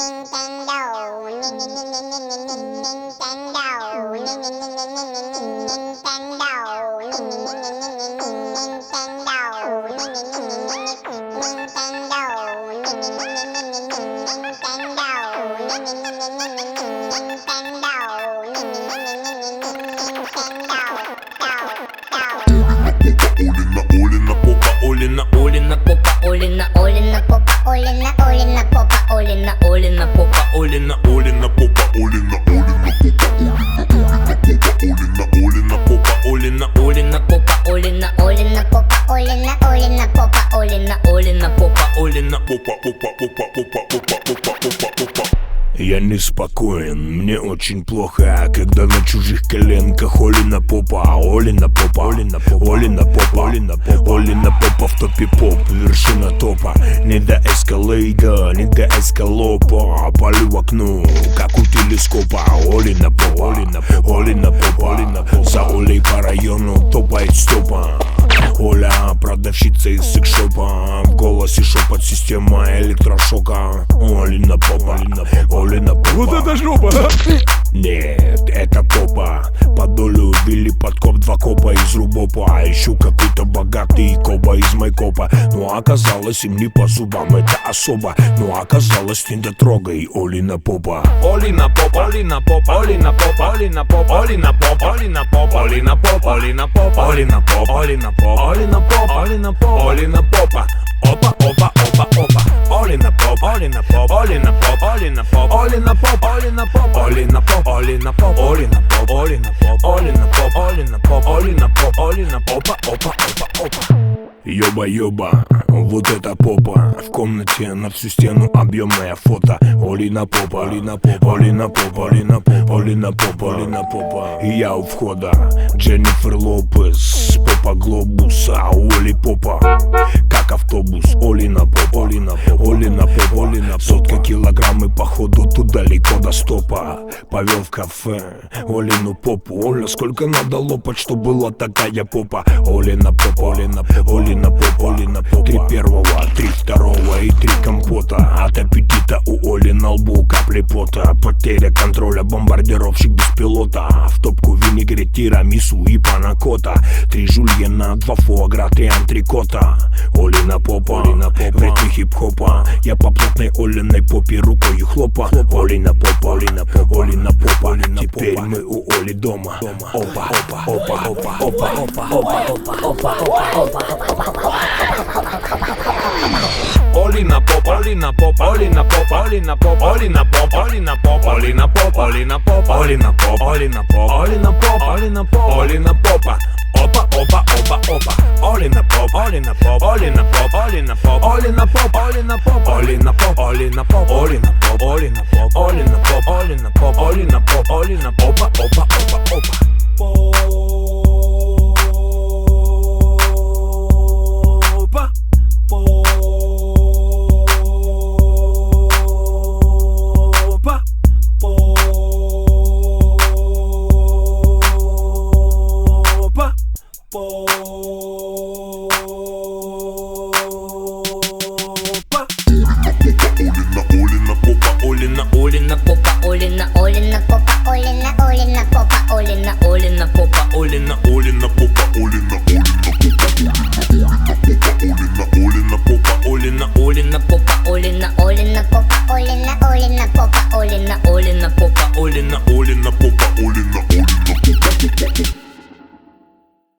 Я неспокоен, мне очень плохо, когда на чужих коленках Олина попа, Олина попа, Олина попа, Олина попа, Олина попа, Олина попа в топе поп, вершина топа. Не до эскалейда, не до эскалопа, палю в окно, как у телескопа. Олина попа, Олина попа, Олина попа, Олина попа. За Олей по району топает стопа. Оля, продавщица из секшопа, в голосе шепот, система электрошока. Олина попа, Олина попа, Олина попа. Вот это жопа! Нет, это попа. По долю ввели подкоп, два копа из рубопа. А еще какой-то богатый коба из майкопа. Но оказалось им не по зубам, это особо. Но оказалось не дотрогай Олина попа. Олина попа, Олина попа, Олина попа, Олина попа, Олина попа, Олина попа, Олина попа, Олина попа, Олина попа, Олина попа, Олина попа, Олина попа, Олина попа. Опа, опа, опа, опа. Олина попа, Олина попа, Олина попа, Олина попа, Олина попа, Олина попа, Олина попа, Олина попа, Олина попа, Олина попа, Олина попа, Олина попа, Олина попа, Олина попа, опа, опа, опа. Ёба-ёба, вот это попа. В комнате на всю стену объемное фото. Олина попа, Олина попа, Олина попа, Олина попа, Олина попа, Олина попа. И я у входа, Дженнифер Лопес, попа глобуса, Оли попа. Как автобус, Олина попа, Олина попа, Олина попа, Олина попа. Сотка килограмм и походу тут далеко до стопа. Повел в кафе Олину попу. Оля, сколько надо лопать, что была такая попа. Олина попа, Олина попа, Олина попа, Олина попа. 3 первого, 3 второго и 3 компота. От аппетита у Оли на лбу капли пота. Потеря контроля, бомбардировщик без пилота. В топку винегрет, тирамису и панакота. 3 жульена, 2 фуагра, 3 антрикота. Олина попа, Олина попа, в ритме хип-хопа. Я по плотной Олиной попе рукою хлопа. Олина попа, Олина попа, Олина попа. Теперь мы у Оли дома. Опа, опа, опа, опа, опа, опа, опа, опа, опа. Олина попа, Олина попа, Олина попа, Олина попа, Олина попа, Олина попа, Олина попа, Олина попа, Олина попа, Олина попа, Олина попа, Олина попа, Олина попа. Опа, опа, опа, опа. Олина попа, Олина попа, Олина попа, Олина попа, Олина попа, Олина попа, Олина попа, Олина попа, Олина попа, Олина попа, Олина попа, Олина попа, Олина попа, Олина попа, опа, опа, опа. Олина, Олина попа, Олина, Олина попа, Олина, Олина попа, Олина, Олина попа, Олина, Олина попа, Олина, Олина попа, Олина, Олина попа, Олина, Олина попа, Олина, Олина попа, Олина, Олина попа, Олина, Олина попа, Олина.